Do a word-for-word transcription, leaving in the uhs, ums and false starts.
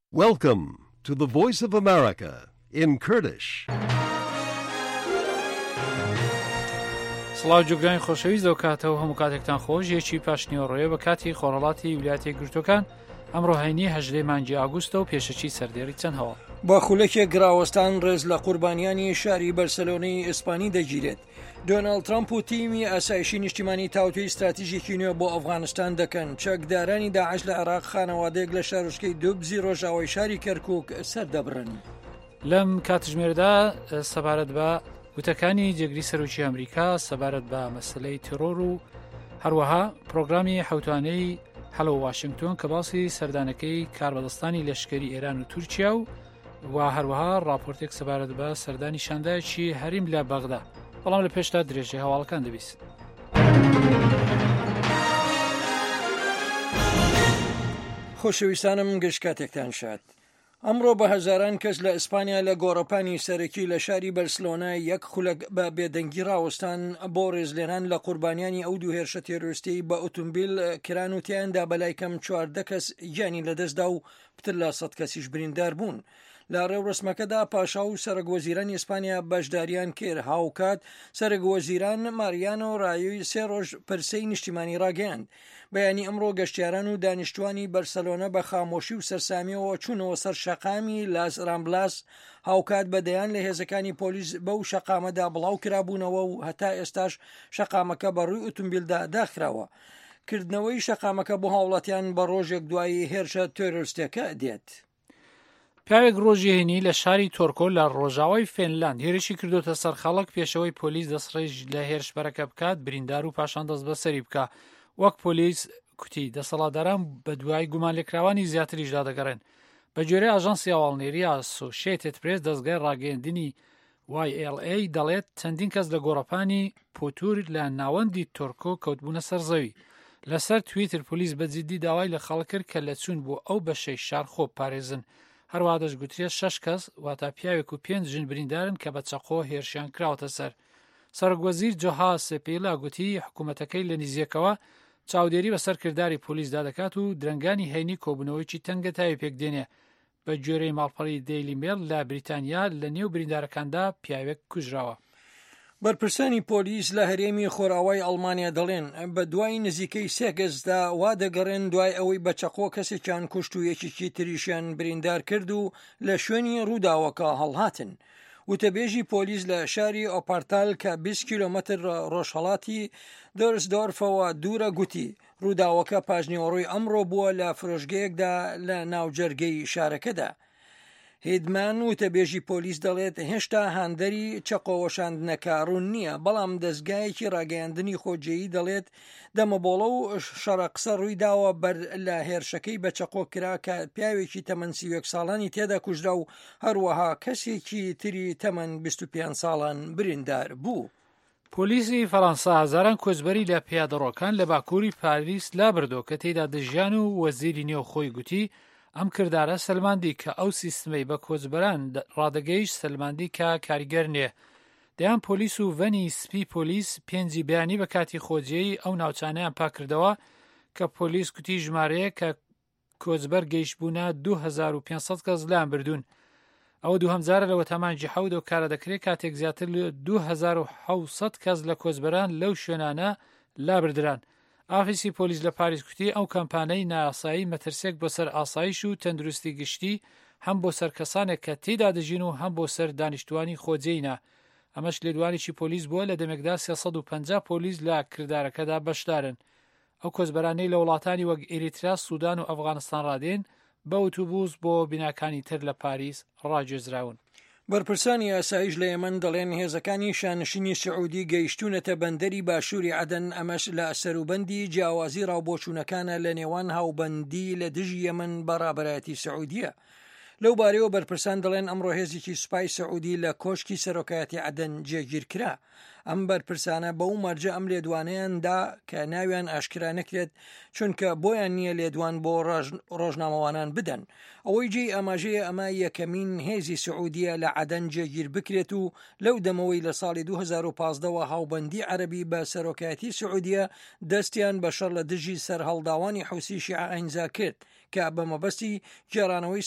Welcome to the Voice of America in Kurdish. سڵاو جوگرانی خۆشەویست دەو کاتەوە هەموو کاتێکتان خۆش یەکی پاشنیوەڕێ بە کاتی خۆڕەڵاتی ویلایەتە یەکگرتووەکان ئەمڕۆ هەینی هەژدەی مانگی ئاگوستە و پێشەچی سەردێڕی چەند هەواڵ. با خولەکێک گراوەستان ڕێز لە قوربانیانی شاری بەرسەلۆنەی ئیسپانی دەگیرێت. دۆناڵد ترامپ و تیمی ئاسایشی نیشتیمانی تاوتوی استراتیژیکی نوێ بۆ ئەفغانستان دەکەن. چەکدارانی داعش لە عێراق خانەوادەیەک لە شارۆچکەی دووبزی ڕۆژاوای شاری کەرکووک سەردەبڕن. لەم کاتژمێرەدا سەبارەت بە وتەکانی جێگری سەرۆکی ئەمریکا سەبارەت بە مەسلەی ترۆر و هەروەها پرۆگرامی حوتوانەی هەڵە واشنگتۆن کە باسی سەردانەکەی کاربەدەستانی لەشکری ئێران و تورکیا و و هەروەها راپۆرتێک سەبارەت بە سەردانی شاندایەکی هەریم لە بەغدا. بەڵام لە پێشتا درێژەی هەواڵەکان دەبیست. خۆشەویستانم گەشت کاتێکتان شاد. ئەمڕۆ بە هەزاران کەس لە ئیسپانیا لە گۆڕەپانی سەرەکی لە شاری بەرسلۆنا یەک خولەک بە بێدەنگی ڕاوەستان بۆ ڕێزلێنان لە قوربانیانی ئەو دوو هێرشە تێرۆریستی بە ئۆتۆمبیل کران و تیاندا بەلای کەم چواردە کەس گیانی لەدەستدا و پتر لە سەد کەسیش بریندار بوون. لە ڕێوڕسمەکەدا پاشا و سەرۆکوەزیرانی ئیسپانیا بەشداریان کرد. هاوکات سەرۆکوەزیران ماریانۆ ڕایۆی سێ ڕۆژ پرسەی نیشتیمانی ڕاگەیاند. بەیانی ئەمڕۆ گەشتیاران و دانیشتوانی بەرسەلۆنە بە خامۆشی و سەرسامیەوە چوونەوە سەر شەقامی لاس رامبلاس. هاوکات بەدەیان لە هێزەکانی پۆلیس بەو شەقامەدا بڵاو کرابوونەوە و هەتا ئێستاش شەقامەکە بە ڕووی ئۆتۆمبیلدا داخراوە. کردنەوەی شەقامەکە بۆ هاوڵاتیان بە ڕۆژێک دوایی هێرشە تۆرۆریستەکە دێت. پیاوێک ڕۆژی هێنی لە شاری تۆرکۆ لە ڕۆژاوای فێنلاند هێرشی کردوتە سەر خەڵک پێشەوەی پۆلیس دەستڕێژ لە هێرشبەرەکە بکات بریندار و پاشان دەست بەسەری بکە. وەک پۆلیس کوتی دەسەڵاتداران بە دوای گومان لێکراوانی زیاتریشدا دەگەڕێن. بە جۆرەی ئاژانسی هەواڵنێری ئاسۆشیێتد پرێس دەستگای ڕاگەیاندنی وای ئێل ئێی دەڵێت چەندین کەس لە گۆڕەپانی پۆتور لە ناوەندی تۆرکۆ کەوتبوونە سەرزەوی. لەسەر تویتر پۆلیس بەجددی داوای لە خەڵک کرد کە لە چوون بۆ ئەو بەشەی شار خۆ پارێزن. هەروە دەستگوترێت شەش کەس واتە پیاوێک و پێنج ژن بریندارن کە بە چەقۆ هێرشیان کراوەتە سەر. سەرۆکوەزیر جۆها سێپێلا گوتی حکوومەتەکەی لە نزیەکەوە چاودێری بەسەر کردداری پۆلیسدا دەکات و درنگانی هەینی کۆبوونەوەیکی تەنگە تاوی پێکدێنێ. بە گوێرەی ماڵپەڕی دەیلی میل لە بریتانیا لە نێو بریندارەکاندا پیاوێک کوژراوە. بەرپرسانی پۆلیس لە هەرێمی خۆراوای ئەڵمانیا دەڵێن بە دوای نزیکەی سێ گەزدا وا دەگەڕێن دوای ئەوەی بە چەقۆ کەسێکیان کوشت و یەکێکی تریشیان بریندار کرد و لە شوێنی ڕووداوەکە هەڵهاتن. وتەبێژی پۆلیس لە شاری ئۆپارتال کە بیست کیلۆمەتر ڕۆژهەڵاتی دۆرسدۆرفەوە دوورە گوتی ڕووداوەکە پاژنیوەڕووی ئەمڕۆ بووە لە فرۆشگەیەکدا لە ناوجەرگەی شارەکەدا. هێدمان وتەبێژی پۆلیس دەڵێت هێشتا هاندەری چەقۆوەشاندنەکە ڕوون نییە، بەڵام دەستگایەکی ڕاگەیاندنی خۆجێیی دەڵێت دەمەبۆڵە و شەڕەقسە ڕووی داوە بەر لە هێرشەکەی بە چەقۆ کرا کە پیاوێکی تەمەن سی و یەک ساڵانی تێدا کوژرا و هەروەها کەسێکی تری تەمەن بیست و پێنج ساڵان بریندار بوو. پۆلیسی فەڕەنسا هەزاران کۆچبەری لە پیادەڕۆکان لە باکووری پاریس لابردۆ کە تێدا دژیان و وەزیری نێو خۆی گوتی ئەم کردارە سەلماندی کە ئەو سیستمەی بە کۆچبەران ڕادەگەیش سەلماندی کە کاریگەر نییە. دەیان پۆلیس و ڤەنی سپی پۆلیس پێنجی بەیانی بە کاتی خۆجیەی ئەو ناوچانەیان پاکردەوە کە پۆلیس کوتی ژمارەیە کە کۆچبەر گەیشتبوونە دوو هەزار و پێنج سەد کەس لایان بردوون. ئەوە دوو هەمزارە لە وەتەمانجی حەود و کارە دەکرێت کاتێک زیاتر لە دوو هەزار و حەوت کەس لە کۆچبەران لەو شوێنانە لابردران. ئافیسی پۆلیس لە پاریس کوتی ئەو کەمپانەی نایاسایی مەترسێک بۆ سەر ئاسایش و تەندروستی گشتی هەم بۆ سەر کەسانێک کە تێدا دەژین و هەم بۆ سەر دانیشتوانی خۆجێینە. ئەمەش لێدوانێکی پۆلیس بووە لە دەمێکدا سێسەد و پەنجا پۆلیس لە کردارەکەدا بەشدارن. ئەو کۆچبەرانەی لە وڵاتانی وەک ئێریترا، سوودان و ئەفغانستان ڕادێن بە ئۆتۆبوس بۆ بیناکانی تر لە پاریس ڕاگوێزراون. بەرپرسانی ئاسایش لە ئێمن دەڵێن هێزەکانی شانشینی سعودی گەیشتونەتە بەندەری باشووری عەدەن. ئەمەش لە سەروبەندی جیاوازی ڕاوبۆچوونەکانە لە نێوان هاوبەندی لە دژی ئێمن بەڕابەرایەتی سعودیە. لەو بارەیەوە بەرپرسان دەڵێن ئەمڕۆ هێزێکی سوپای سعودی لە کۆشکی سەرۆکایەتی عەدەن جێگیر کرا. ئەم بەرپرسانە بەو مەرجە ئەم لێدوانەیاندا کە ناویان ئاشکرا نەکرێت چونکە بۆیان نییە لێدوان بۆ ڕۆژنامەوانان بدەن. ئەوەی جێی ئاماژەیە ئەمە یەکەمین هێزی سعودیە لە عەدەن جێگیر بکرێت و لەو دەمەوەی لە ساڵی دوو هەزار و پانزدەوە هاوبەندی عەرەبی بە سەرۆکایەتی سعودیە دەستیان بە شەڕ لە دژی سەر هەڵداوانی حوسی شیعە ئەینجا کرد کە بە مەبەستی گێڕانەوەی